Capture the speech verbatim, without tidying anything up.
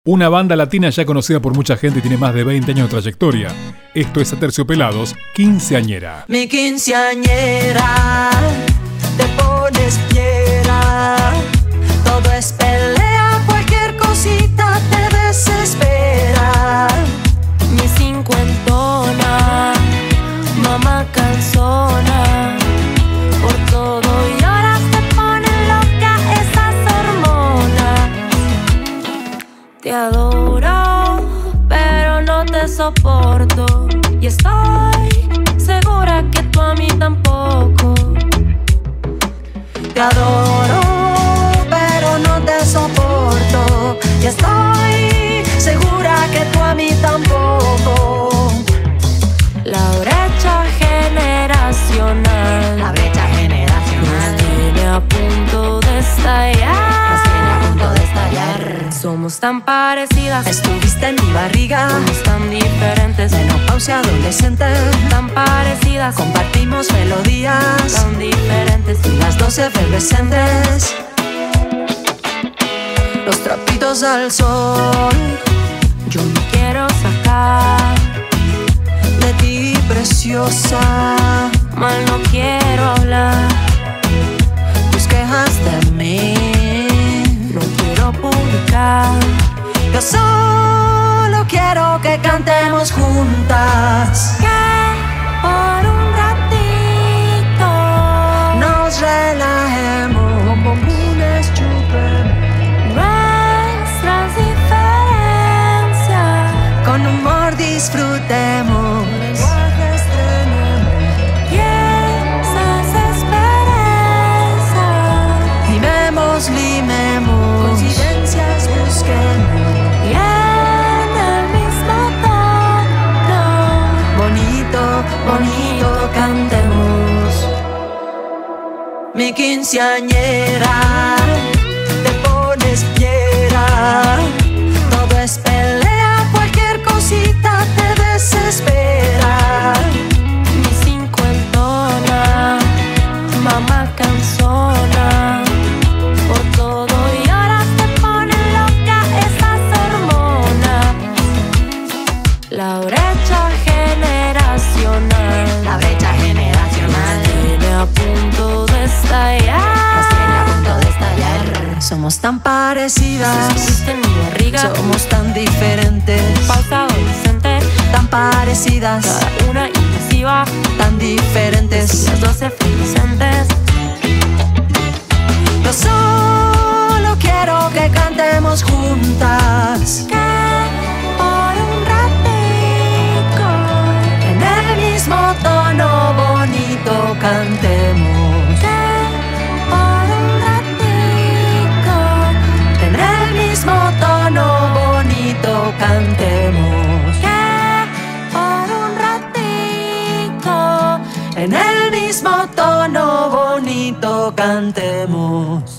Una banda latina ya conocida por mucha gente y tiene más de veinte años de trayectoria. Esto es Aterciopelados, Quinceañera. Mi quinceañera, te pones fiera. Todo es pelea, cualquier cosita te desespera. Mi cincuentona, mamá cansona. Por todo y ahora te ponen loca esas hormonas. Te adoro, pero no te soporto. Y estoy segura que tú a mí tampoco. Te adoro, pero no te soporto. Y estoy segura que tú a mí tampoco. La brecha generacional, La brecha generacional nos tiene a punto de estallar. nos tiene a punto de estallar. Somos tan parecidas, Estuviste en mi barriga, somos tan diferentes, menopausia adolescente. tan parecidas, Compartimos melodías, tan diferentes. las dos efervescentes. Los trapitos al sol, Yo no quiero sacar, de ti preciosa. mal no quiero hablar, Tus quejas de mí, no quiero publicar. yo solo quiero que cantemos juntas. Que por un ratito Nos relajemos, bombones chupen. nuestras diferencias Con humor disfrutemos. Lenguaje estrenemos. y esas esperanzas. Limemos, limemos. Coincidencias busquemos. Y en el mismo tono, Bonito, bonito cantemos. Mi quinceañera, te pones fiera. Todo es pelea, cualquier cosita te desespera. mi cincuentona, mamá cansona. Por todo y ahora te ponen loca esas hormonas. La brecha generacional, La brecha generacional tiene a punto de estallar. nos tiene a punto de estallar. Somos tan parecidas, Estuviste en mi barriga, somos tan diferentes. pausa adolescente, Tan parecidas, cada una invasiva, tan diferentes. las dos efervescentes. Yo solo quiero que cantemos juntas. Que por un ratico En el mismo tono bonito cantemos. que por un ratico En el mismo tono bonito cantemos. que por un ratico En el mismo tono bonito cantemos.